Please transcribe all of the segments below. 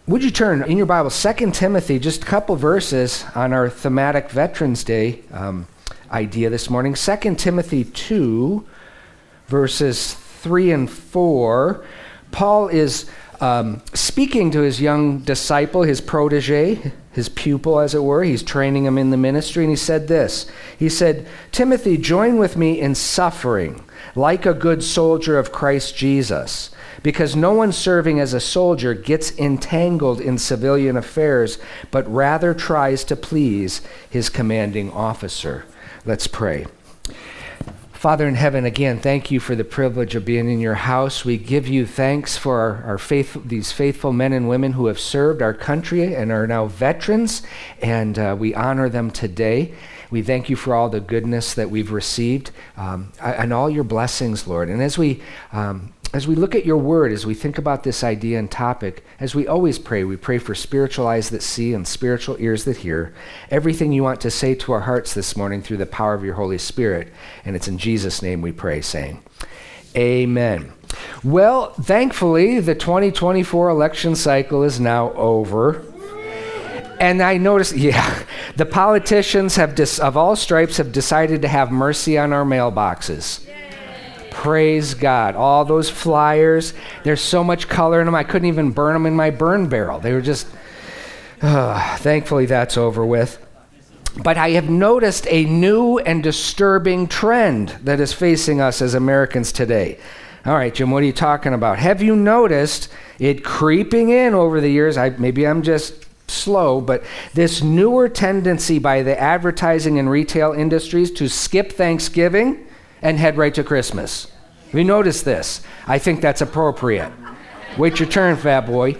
Would you turn in your Bible, 2 Timothy, just a couple verses on our thematic Veterans Day idea this morning. 2 Timothy 2, verses 3 and 4. Paul is speaking to his young disciple, his protege, his pupil, as it were. He's training him in the ministry, and he said this. He said, "Timothy, join with me in suffering, like a good soldier of Christ Jesus. Because no one serving as a soldier gets entangled in civilian affairs, but rather tries to please his commanding officer." Let's pray. Father in heaven, again, thank you for the privilege of being in your house. We give you thanks for our these faithful men and women who have served our country and are now veterans, and we honor them today. We thank you for all the goodness that we've received and all your blessings, Lord. And as we look at your word, as we think about this idea and topic, as we always pray, we pray for spiritual eyes that see and spiritual ears that hear everything you want to say to our hearts this morning through the power of your Holy Spirit. And it's in Jesus' name we pray, saying, amen. Well, thankfully, the 2024 election cycle is now over. And I noticed, the politicians of all stripes have decided to have mercy on our mailboxes. Praise God. All those flyers, there's so much color in them, I couldn't even burn them in my burn barrel. They were just, thankfully that's over with. But I have noticed a new and disturbing trend that is facing us as Americans today. All right, Jim, what are you talking about? Have you noticed it creeping in over the years? Maybe I'm just slow, but this newer tendency by the advertising and retail industries to skip Thanksgiving and head right to Christmas. We noticed this. I think that's appropriate. Wait your turn, fat boy.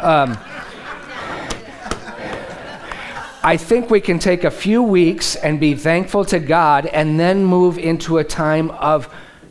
I think we can take a few weeks and be thankful to God and then move into a time of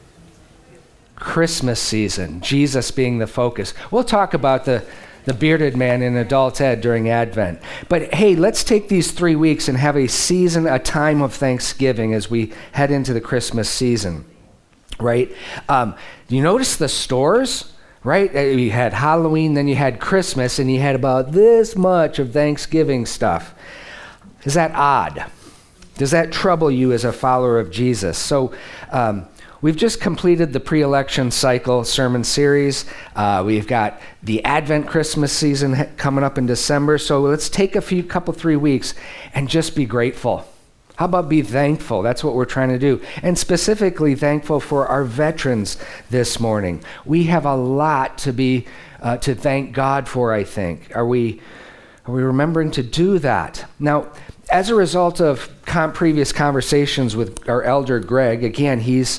Christmas season, Jesus being the focus. We'll talk about the bearded man in adult ed during Advent. But hey, let's take these 3 weeks and have a season, a time of Thanksgiving as we head into the Christmas season, right? You notice the stores, right? You had Halloween, then you had Christmas, and you had about this much of Thanksgiving stuff. Is that odd? Does that trouble you as a follower of Jesus? So, we've just completed the pre-election cycle sermon series. We've got the Advent Christmas season coming up in December. So let's take a couple 3 weeks and just be grateful. How about be thankful? That's what we're trying to do. And specifically thankful for our veterans this morning. We have a lot to thank God for, I think. Are we remembering to do that? Now, as a result of previous conversations with our elder Greg, again, he's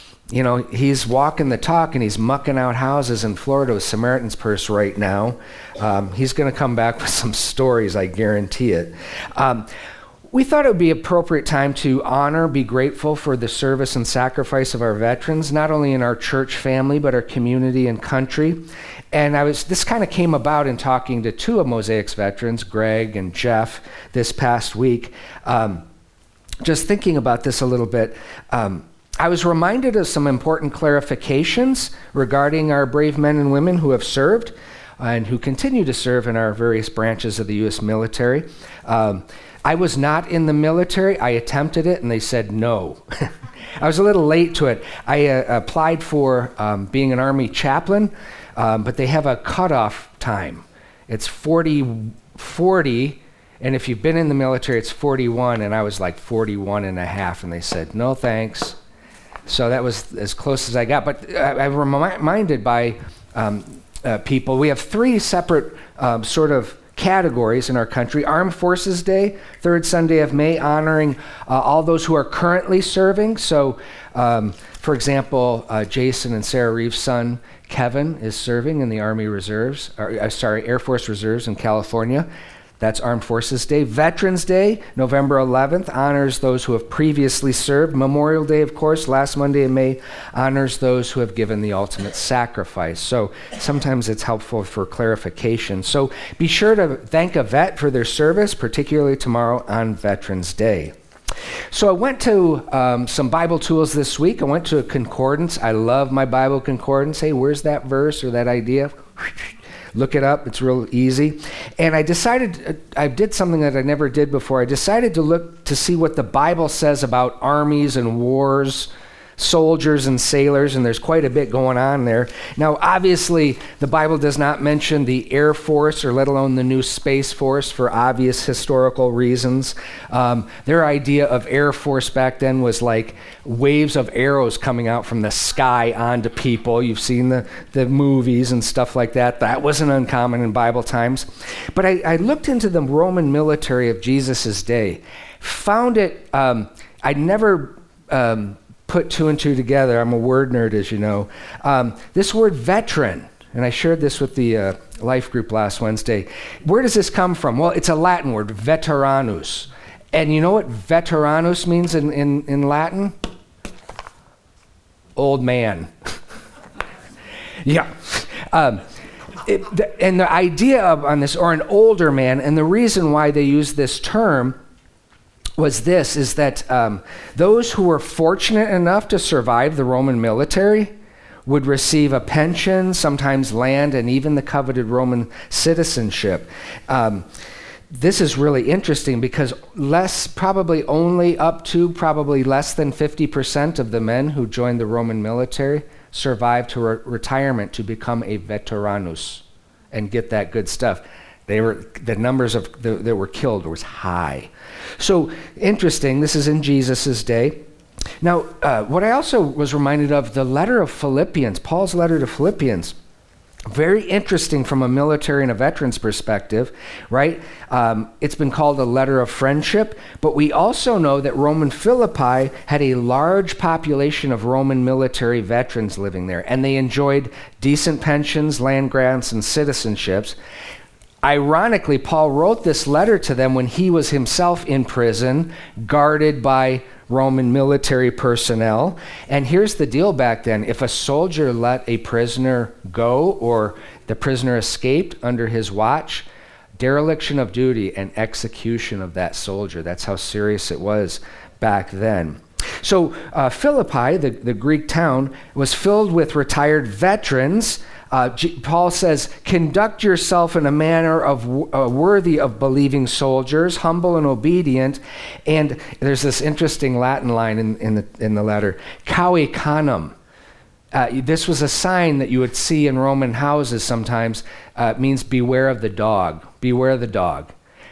walking the talk and he's mucking out houses in Florida with Samaritan's Purse right now. He's going to come back with some stories, I guarantee it. We thought it would be appropriate time to honor, be grateful for the service and sacrifice of our veterans, not only in our church family, but our community and country. And this kind of came about in talking to two of Mosaic's veterans, Greg and Jeff, this past week. Just thinking about this a little bit, I was reminded of some important clarifications regarding our brave men and women who have served and who continue to serve in our various branches of the U.S. military. I was not in the military. I attempted it, and they said no. I was a little late to it. I applied for being an Army chaplain, but they have a cutoff time. It's 40, and if you've been in the military, it's 41, and I was like 41 and a half, and they said, no thanks. So that was as close as I got. But I'm reminded by people, we have three separate sort of categories in our country. Armed Forces Day, third Sunday of May, honoring all those who are currently serving. So, for example, Jason and Sarah Reeves' son, Kevin, is serving in the Air Force Reserves in California. That's Armed Forces Day. Veterans Day, November 11th, honors those who have previously served. Memorial Day, of course, last Monday in May, honors those who have given the ultimate sacrifice. So sometimes it's helpful for clarification. So be sure to thank a vet for their service, particularly tomorrow on Veterans Day. So I went to some Bible tools this week. I went to a concordance. I love my Bible concordance. Hey, where's that verse or that idea? Look it up. It's real easy. And I decided, I did something that I never did before. I decided to look to see what the Bible says about armies and wars, soldiers and sailors, and there's quite a bit going on there. Now, obviously, the Bible does not mention the Air Force, or let alone the new Space Force, for obvious historical reasons. Their idea of Air Force back then was like waves of arrows coming out from the sky onto people. You've seen the movies and stuff like that. That wasn't uncommon in Bible times. But I looked into the Roman military of Jesus' day, found it, I'd never put two and two together. I'm a word nerd, as you know. This word veteran, and I shared this with the life group last Wednesday. Where does this come from? Well, it's a Latin word, veteranus. And you know what veteranus means in Latin? Old man. Yeah. And the idea on this, or an older man, and the reason why they use this term is that those who were fortunate enough to survive the Roman military would receive a pension, sometimes land, and even the coveted Roman citizenship. This is really interesting because probably less than 50% of the men who joined the Roman military survived to retirement to become a veteranus and get that good stuff. The numbers that were killed was high. So interesting, this is in Jesus' day. Now, what I also was reminded of, the letter of Philippians, Paul's letter to Philippians, very interesting from a military and a veteran's perspective, right? It's been called a letter of friendship, but we also know that Roman Philippi had a large population of Roman military veterans living there, and they enjoyed decent pensions, land grants, and citizenships. Ironically, Paul wrote this letter to them when he was himself in prison, guarded by Roman military personnel. And here's the deal back then. If a soldier let a prisoner go or the prisoner escaped under his watch, dereliction of duty and execution of that soldier. That's how serious it was back then. So Philippi, the Greek town, was filled with retired veterans. Paul says, conduct yourself in a manner worthy of believing soldiers, humble and obedient. And there's this interesting Latin line in the letter, cave canem. This was a sign that you would see in Roman houses sometimes. It means beware of the dog. Beware of the dog.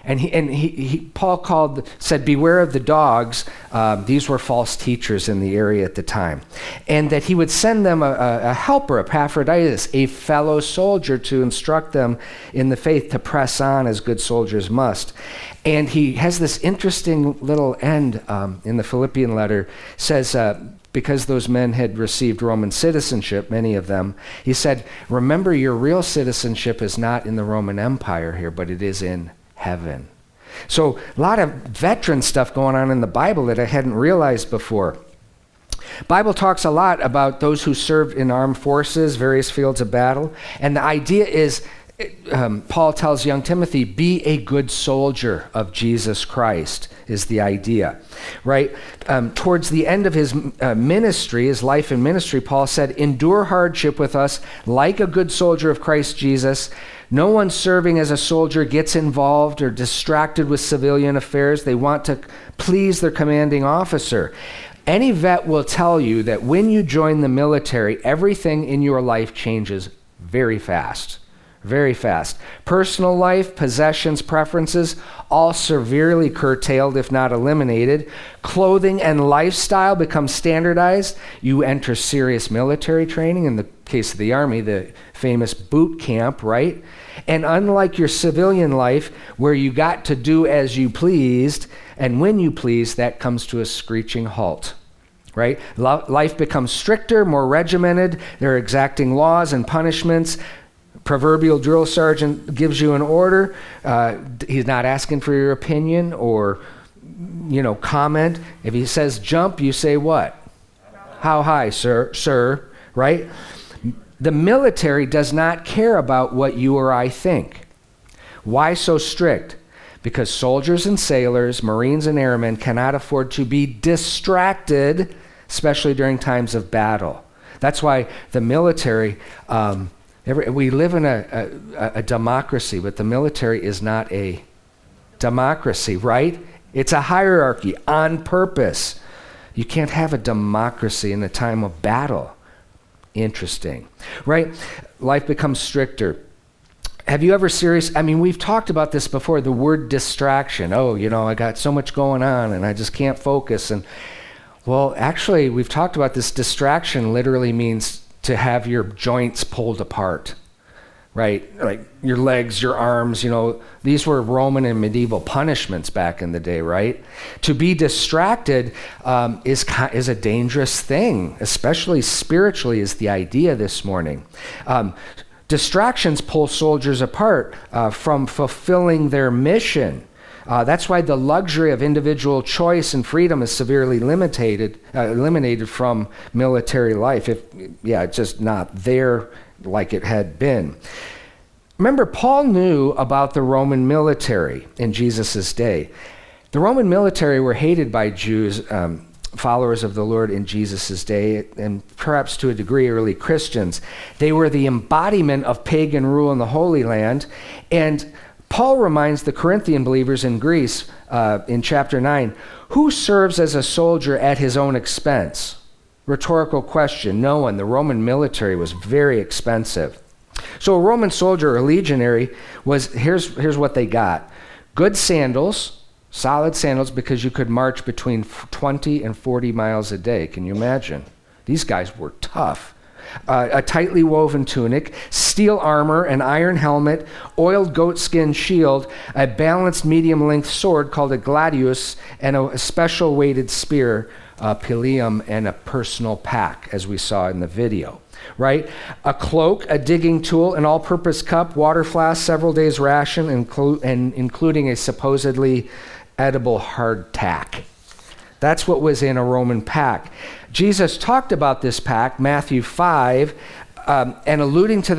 And Paul said, beware of the dogs. These were false teachers in the area at the time. And that he would send them a helper, Epaphroditus, a fellow soldier, to instruct them in the faith, to press on as good soldiers must. And he has this interesting little end in the Philippian letter, says, because those men had received Roman citizenship, many of them, he said, remember, your real citizenship is not in the Roman Empire here, but it is in heaven. So a lot of veteran stuff going on in the Bible that I hadn't realized before. Bible talks a lot about those who served in armed forces, various fields of battle, and the idea is, Paul tells young Timothy, be a good soldier of Jesus Christ, is the idea, right? Towards the end of his ministry, his life and ministry, Paul said, endure hardship with us like a good soldier of Christ Jesus. No one serving as a soldier gets involved or distracted with civilian affairs. They want to please their commanding officer. Any vet will tell you that when you join the military, everything in your life changes very fast. Very fast. Personal life, possessions, preferences, all severely curtailed, if not eliminated. Clothing and lifestyle become standardized. You enter serious military training. In the case of the Army, the famous boot camp, right? And unlike your civilian life, where you got to do as you pleased, and when you pleased, that comes to a screeching halt. Right? Life becomes stricter, more regimented. There are exacting laws and punishments. Proverbial drill sergeant gives you an order. He's not asking for your opinion or, comment. If he says jump, you say what? How high, sir, right? The military does not care about what you or I think. Why so strict? Because soldiers and sailors, Marines and airmen cannot afford to be distracted, especially during times of battle. That's why the military We live in a democracy, but the military is not a democracy, right? It's a hierarchy on purpose. You can't have a democracy in a time of battle. Interesting, right? Life becomes stricter. Have you ever we've talked about this before, the word distraction. Oh, I got so much going on and I just can't focus. And well, actually, we've talked about this. Distraction literally means to have your joints pulled apart, right? Like your legs, your arms, these were Roman and medieval punishments back in the day, right? To be distracted is a dangerous thing, especially spiritually, is the idea this morning. Distractions pull soldiers apart from fulfilling their mission. That's why the luxury of individual choice and freedom is severely eliminated from military life. It's just not there like it had been. Remember, Paul knew about the Roman military in Jesus' day. The Roman military were hated by Jews, followers of the Lord in Jesus' day, and perhaps to a degree early Christians. They were the embodiment of pagan rule in the Holy Land, and Paul reminds the Corinthian believers in Greece in chapter 9, who serves as a soldier at his own expense? Rhetorical question. No one. The Roman military was very expensive. So a Roman soldier or legionary here's what they got. Good sandals, solid sandals, because you could march between 20 and 40 miles a day. Can you imagine? These guys were tough. A tightly woven tunic, steel armor, an iron helmet, oiled goatskin shield, a balanced medium-length sword called a gladius, and a special weighted spear, pilium, and a personal pack, as we saw in the video. Right? A cloak, a digging tool, an all-purpose cup, water flask, several days' ration, including a supposedly edible hardtack. That's what was in a Roman pack. Jesus talked about this pack, Matthew 5, and alluding to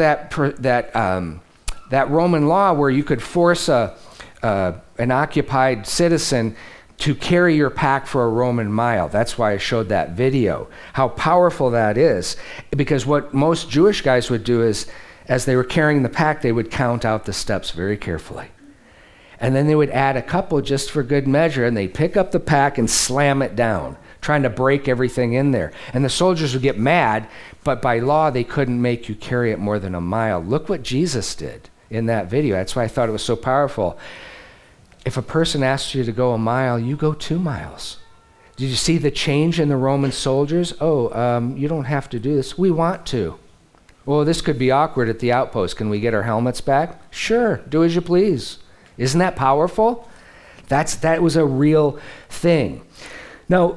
that Roman law where you could force an occupied citizen to carry your pack for a Roman mile. That's why I showed that video, how powerful that is. Because what most Jewish guys would do is, as they were carrying the pack, they would count out the steps very carefully. And then they would add a couple just for good measure, and they'd pick up the pack and slam it down, trying to break everything in there. And the soldiers would get mad, but by law, they couldn't make you carry it more than a mile. Look what Jesus did in that video. That's why I thought it was so powerful. If a person asks you to go a mile, you go 2 miles. Did you see the change in the Roman soldiers? You don't have to do this. We want to. Well, this could be awkward at the outpost. Can we get our helmets back? Sure, do as you please. Isn't that powerful? That was a real thing. Now,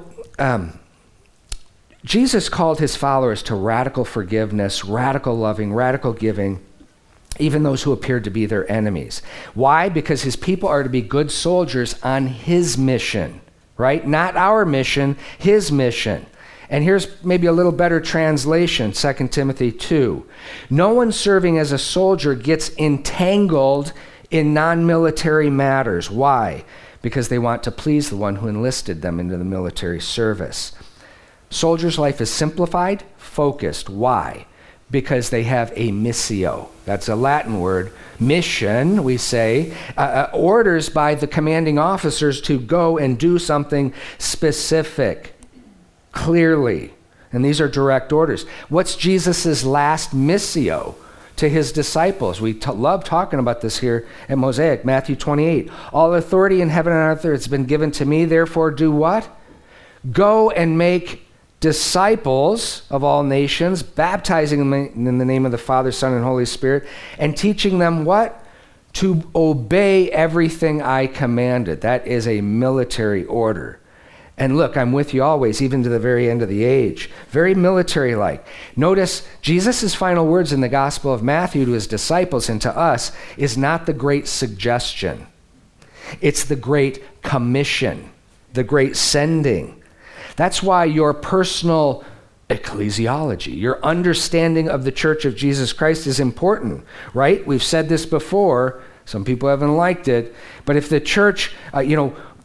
Jesus called his followers to radical forgiveness, radical loving, radical giving, even those who appeared to be their enemies. Why? Because his people are to be good soldiers on his mission, right? Not our mission, his mission. And here's maybe a little better translation, 2 Timothy 2. No one serving as a soldier gets entangled in non-military matters. Why? Because they want to please the one who enlisted them into the military service. Soldier's life is simplified, focused. Why? Because they have a missio. That's a Latin word. Mission, we say, orders by the commanding officers to go and do something specific, clearly. And these are direct orders. What's Jesus' last missio to his disciples? We love talking about this here at Mosaic, Matthew 28. All authority in heaven and on earth has been given to me, therefore do what? Go and make disciples of all nations, baptizing them in the name of the Father, Son, and Holy Spirit, and teaching them what? To obey everything I commanded. That is a military order. And look, I'm with you always, even to the very end of the age. Very military-like. Notice Jesus' final words in the Gospel of Matthew to his disciples and to us is not the great suggestion. It's the great commission, the great sending. That's why your personal ecclesiology, your understanding of the Church of Jesus Christ is important, right? We've said this before. Some people haven't liked it. But if the church,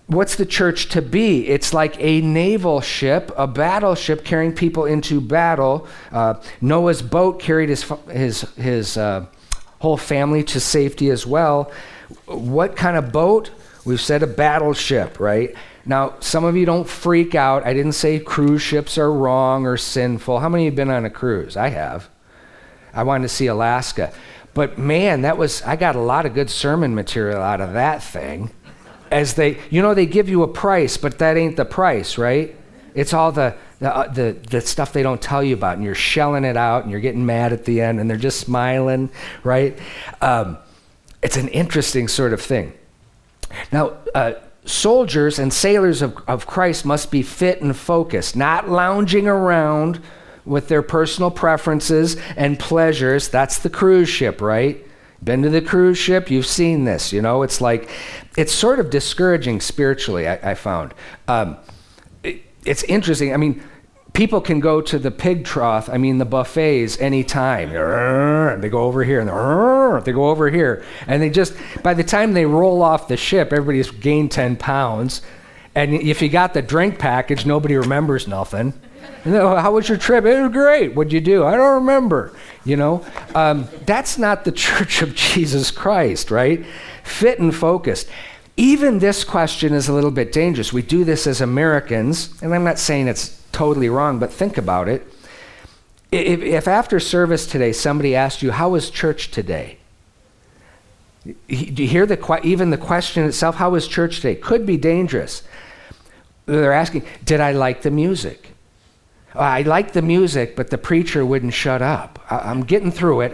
What's the church to be? It's like a naval ship, a battleship carrying people into battle. Noah's boat carried his whole family to safety as well. What kind of boat? We've said a battleship, right? Now, some of you don't freak out. I didn't say cruise ships are wrong or sinful. How many of you have been on a cruise? I have. I wanted to see Alaska. But man, I got a lot of good sermon material out of that thing. As they give you a price, but that ain't the price, right? It's all the stuff they don't tell you about, and you're shelling it out, and you're getting mad at the end, and they're just smiling, right? It's an interesting sort of thing. Now, soldiers and sailors of Christ must be fit and focused, not lounging around with their personal preferences and pleasures. That's the cruise ship, right? Been to the cruise ship, you've seen this, it's sort of discouraging spiritually, I found. It's interesting. I mean, people can go to the pig trough, the buffets anytime. They go over here and they go over here. And by the time they roll off the ship, everybody's gained 10 pounds. And if you got the drink package, nobody remembers nothing. How was your trip? It was great. What'd you do? I don't remember. That's not the Church of Jesus Christ, right? Fit and focused. Even this question is a little bit dangerous. We do this as Americans, and I'm not saying it's totally wrong, but think about it. If after service today somebody asked you, how was church today? Do you hear even the question itself, how was church today? Could be dangerous. They're asking, did I like the music? I liked the music, but the preacher wouldn't shut up. I'm getting through it.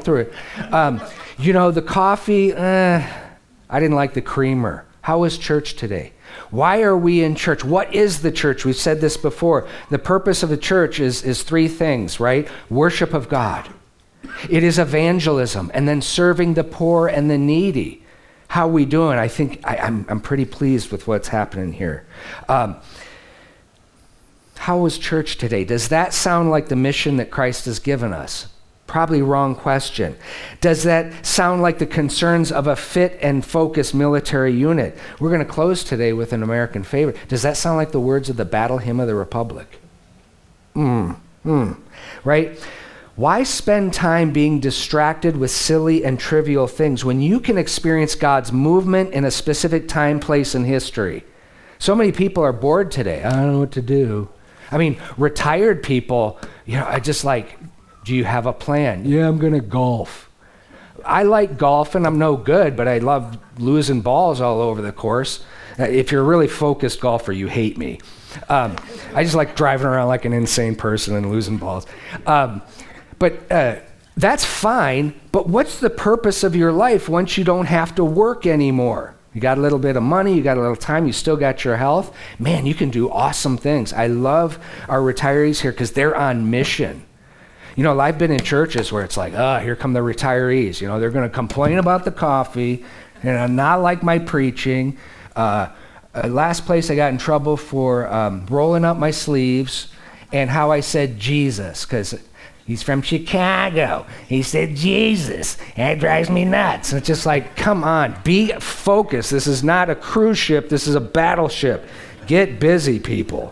The coffee, I didn't like the creamer. How was church today? Why are we in church? What is the church? We've said this before. The purpose of the church is three things, right? Worship of God. It is evangelism, and then serving the poor and the needy. How are we doing? I think I'm pretty pleased with what's happening here. How was church today? Does that sound like the mission that Christ has given us? Probably wrong question. Does that sound like the concerns of a fit and focused military unit? We're going to close today with an American favorite. Does that sound like the words of the Battle Hymn of the Republic? Right? Why spend time being distracted with silly and trivial things when you can experience God's movement in a specific time, place, and history? So many people are bored today. I don't know what to do. Retired people, I just do you have a plan? Yeah, I'm going to golf. I like golfing. I'm no good, but I love losing balls all over the course. If you're a really focused golfer, you hate me. I just like driving around like an insane person and losing balls. But that's fine, but what's the purpose of your life once you don't have to work anymore? You got a little bit of money, you got a little time, you still got your health. Man, you can do awesome things. I love our retirees here because they're on mission. I've been in churches where it's like, here come the retirees. They're going to complain about the coffee, and not like my preaching. Last place I got in trouble for rolling up my sleeves and how I said Jesus, because he's from Chicago. He said Jesus. That drives me nuts. And it's just like, come on, be focused. This is not a cruise ship. This is a battleship. Get busy, people.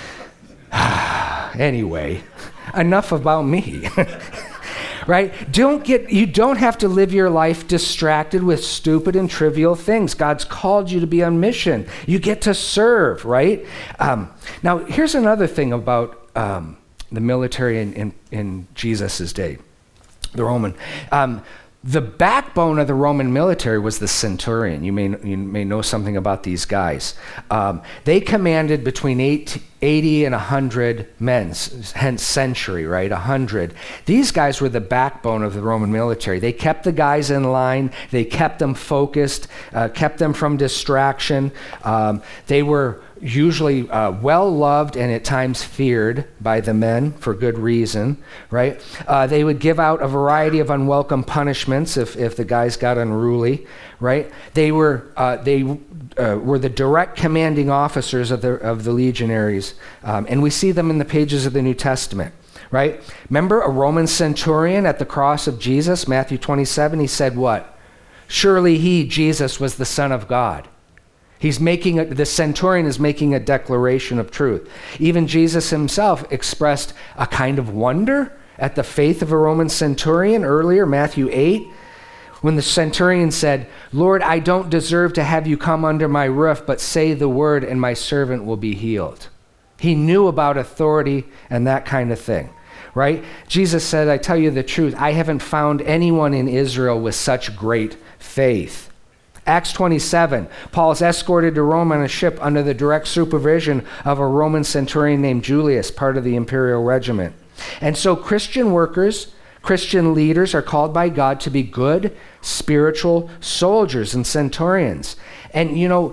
Anyway, enough about me. Right? You don't have to live your life distracted with stupid and trivial things. God's called you to be on mission. You get to serve, right? Now, here's another thing about the military in Jesus' day, the Roman. The backbone of the Roman military was the centurion. You may know something about these guys. They commanded between 80 and 100 men, hence century, right? 100. These guys were the backbone of the Roman military. They kept the guys in line. They kept them focused, kept them from distraction. They were usually well-loved and at times feared by the men for good reason, right? They would give out a variety of unwelcome punishments if the guys got unruly, right? They were the direct commanding officers of the legionaries, and we see them in the pages of the New Testament, right? Remember a Roman centurion at the cross of Jesus, Matthew 27, he said what? Surely he, Jesus, was the Son of God. The centurion is making a declaration of truth. Even Jesus himself expressed a kind of wonder at the faith of a Roman centurion earlier, Matthew 8, when the centurion said, "Lord, I don't deserve to have you come under my roof, but say the word and my servant will be healed." He knew about authority and that kind of thing, right? Jesus said, "I tell you the truth, I haven't found anyone in Israel with such great faith." Acts 27, Paul is escorted to Rome on a ship under the direct supervision of a Roman centurion named Julius, part of the imperial regiment. And so Christian workers, Christian leaders are called by God to be good, spiritual soldiers and centurions. And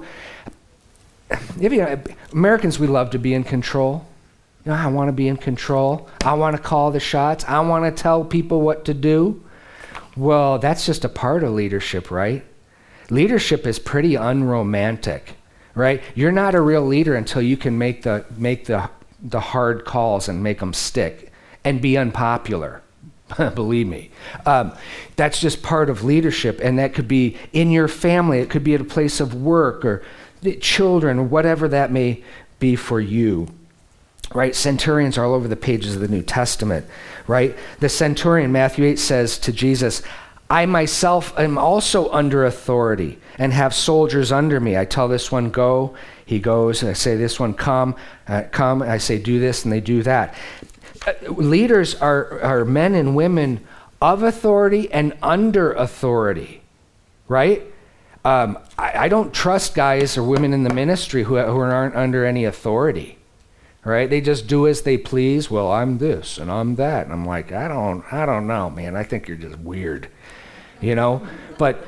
Americans, we love to be in control. I want to be in control. I want to call the shots. I want to tell people what to do. Well, that's just a part of leadership, right? Leadership is pretty unromantic, right? You're not a real leader until you can make the hard calls and make them stick and be unpopular. Believe me. That's just part of leadership, and that could be in your family. It could be at a place of work or children, whatever that may be for you. Right? Centurions are all over the pages of the New Testament, right? The centurion, Matthew 8, says to Jesus, "I myself am also under authority and have soldiers under me. I tell this one, go, he goes, and I say this one, come, I say do this, and they do that." Leaders are men and women of authority and under authority, right? I don't trust guys or women in the ministry who aren't under any authority, right? They just do as they please. Well, I'm this and I'm that, and I'm like, I don't know, man. I think you're just weird, But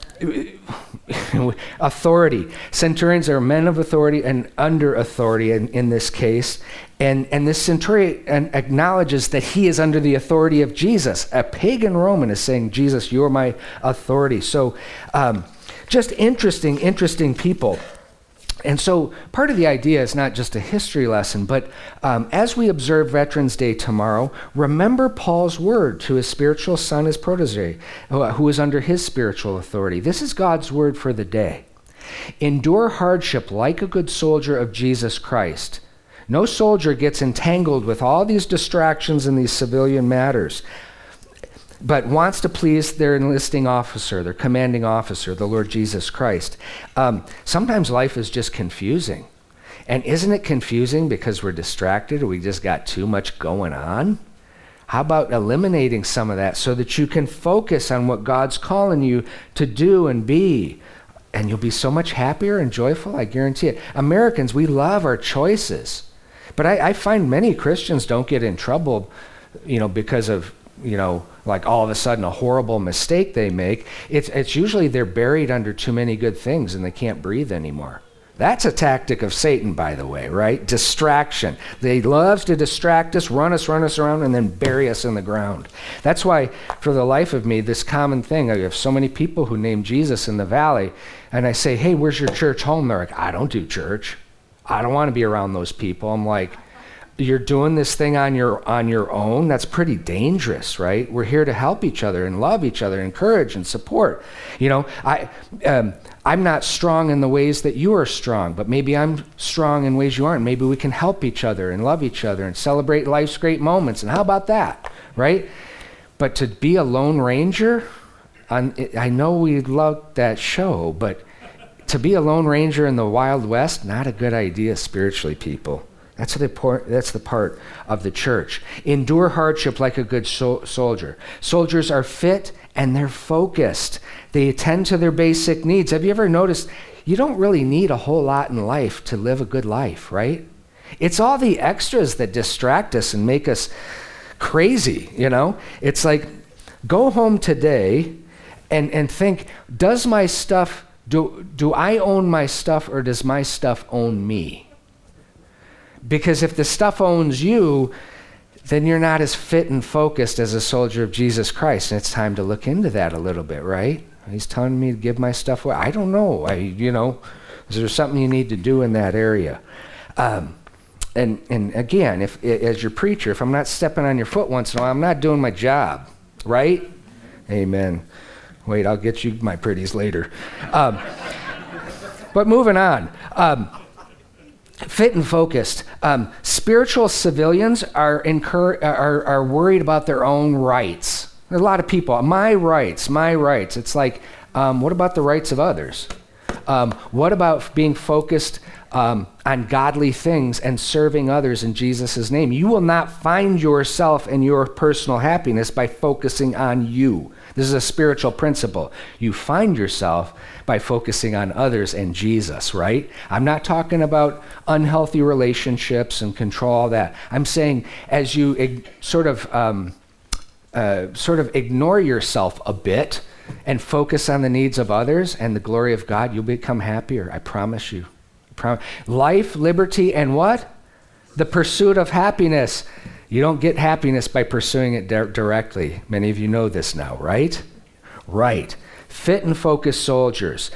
authority. Centurions are men of authority and under authority in this case. And this centurion acknowledges that he is under the authority of Jesus. A pagan Roman is saying, "Jesus, you're my authority." So just interesting people. And so part of the idea is not just a history lesson, but as we observe Veterans Day tomorrow, remember Paul's word to his spiritual son, his protege, who is under his spiritual authority. This is God's word for the day. "Endure hardship like a good soldier of Jesus Christ." No soldier gets entangled with all these distractions in these civilian matters, but wants to please their enlisting officer, their commanding officer, the Lord Jesus Christ. Sometimes life is just confusing. And isn't it confusing because we're distracted or we just got too much going on? How about eliminating some of that so that you can focus on what God's calling you to do and be? And you'll be so much happier and joyful, I guarantee it. Americans, we love our choices. But I find many Christians don't get in trouble, because of, like all of a sudden a horrible mistake they make. It's usually they're buried under too many good things and they can't breathe anymore. That's a tactic of Satan, by the way, right? Distraction. They loves to distract us, run us around, and then bury us in the ground. That's why, for the life of me, this common thing, I have so many people who name Jesus in the valley, and I say, "Hey, where's your church home?" They're like, "I don't do church. I don't want to be around those people." I'm like, you're doing this thing on your own? That's pretty dangerous, right? We're here to help each other and love each other, encourage and support. I'm not strong in the ways that you are strong, but maybe I'm strong in ways you aren't. Maybe we can help each other and love each other and celebrate life's great moments. And how about that, right? But to be a Lone Ranger, I know we love that show, but to be a Lone Ranger in the Wild West, not a good idea spiritually, people. That's the part of the church. Endure hardship like a good soldier. Soldiers are fit and they're focused. They attend to their basic needs. Have you ever noticed you don't really need a whole lot in life to live a good life, right? It's all the extras that distract us and make us crazy, It's like, go home today and think, does my stuff Do I own my stuff or does my stuff own me? Because if the stuff owns you, then you're not as fit and focused as a soldier of Jesus Christ. And it's time to look into that a little bit, right? He's telling me to give my stuff away. I don't know. Is there something you need to do in that area? And again, if as your preacher, if I'm not stepping on your foot once in a while, I'm not doing my job, right? Amen. Wait, I'll get you my pretties later. But moving on. Fit and focused. Spiritual civilians are worried about their own rights. There's a lot of people. My rights. It's like, what about the rights of others? What about being focused on godly things and serving others in Jesus' name? You will not find yourself and your personal happiness by focusing on you. This is a spiritual principle. You find yourself by focusing on others and Jesus, right? I'm not talking about unhealthy relationships and control, all that. I'm saying as you sort of ignore yourself a bit and focus on the needs of others and the glory of God, you'll become happier. I promise you. Life, liberty, and what? The pursuit of happiness. You don't get happiness by pursuing it directly. Many of you know this now, right? Right. Fit and focused soldiers.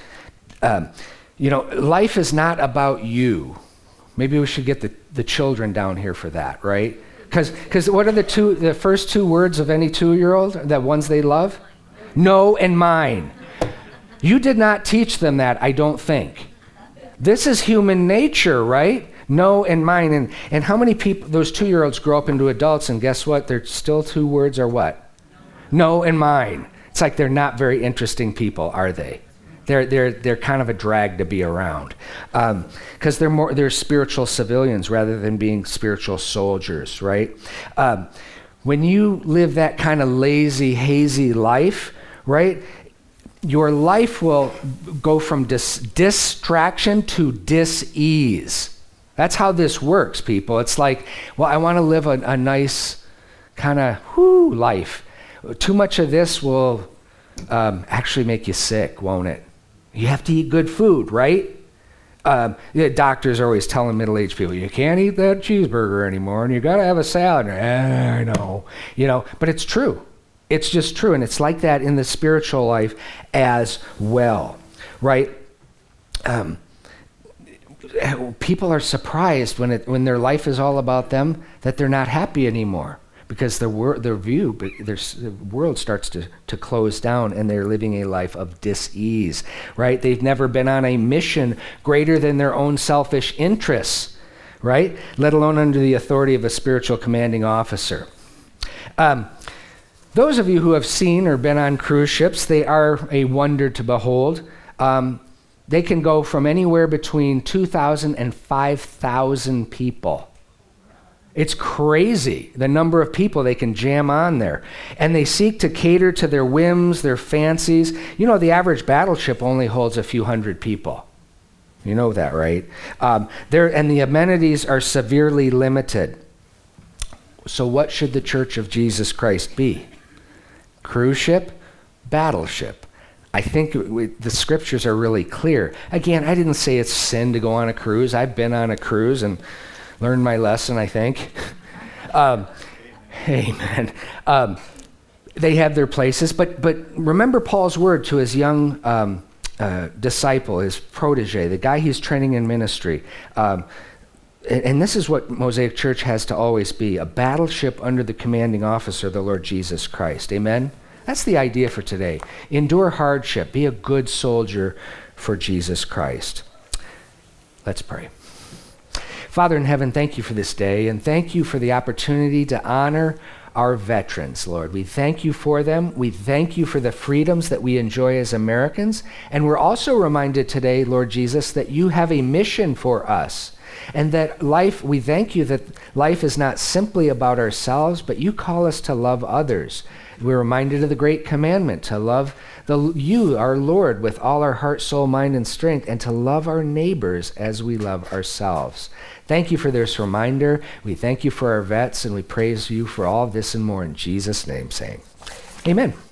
Life is not about you. Maybe we should get the children down here for that, right? Because what are the first two words of any 2-year-old? The ones they love? No and mine. You did not teach them that, I don't think. This is human nature, right? No and mine. And how many people, those 2-year-olds grow up into adults, and guess what? Their still 2 words are what? No and mine. It's like they're not very interesting people, are they? They're kind of a drag to be around. Because they're spiritual civilians rather than being spiritual soldiers, right? When you live that kind of lazy, hazy life, right? Your life will go from distraction to dis-ease. That's how this works, people. It's like, well, I want to live a nice kind of life. Too much of this will actually make you sick, won't it? You have to eat good food, right? Doctors are always telling middle-aged people, you can't eat that cheeseburger anymore, and you got to have a salad. I know. But it's true. It's just true, and it's like that in the spiritual life as well, right? People are surprised when their life is all about them that they're not happy anymore because their world starts to close down and they're living a life of dis-ease, right? They've never been on a mission greater than their own selfish interests, right? Let alone under the authority of a spiritual commanding officer. Those of you who have seen or been on cruise ships, they are a wonder to behold. They can go from anywhere between 2,000 and 5,000 people. It's crazy, the number of people they can jam on there. And they seek to cater to their whims, their fancies. The average battleship only holds a few hundred people. You know that, right? And the amenities are severely limited. So what should the Church of Jesus Christ be? Cruise ship, battleship. I think the scriptures are really clear. Again, I didn't say it's sin to go on a cruise. I've been on a cruise and learned my lesson, I think. Amen. They have their places, but remember Paul's word to his young disciple, his protege, the guy he's training in ministry. And this is what Mosaic Church has to always be, a battleship under the commanding officer, the Lord Jesus Christ. Amen? That's the idea for today. Endure hardship. Be a good soldier for Jesus Christ. Let's pray. Father in heaven, thank you for this day, and thank you for the opportunity to honor our veterans, Lord. We thank you for them. We thank you for the freedoms that we enjoy as Americans. And we're also reminded today, Lord Jesus, that you have a mission for us. And that life, we thank you that life is not simply about ourselves, but you call us to love others. We're reminded of the great commandment to love you, our Lord, with all our heart, soul, mind, and strength, and to love our neighbors as we love ourselves. Thank you for this reminder. We thank you for our vets, and we praise you for all of this and more in Jesus' name, saying, amen.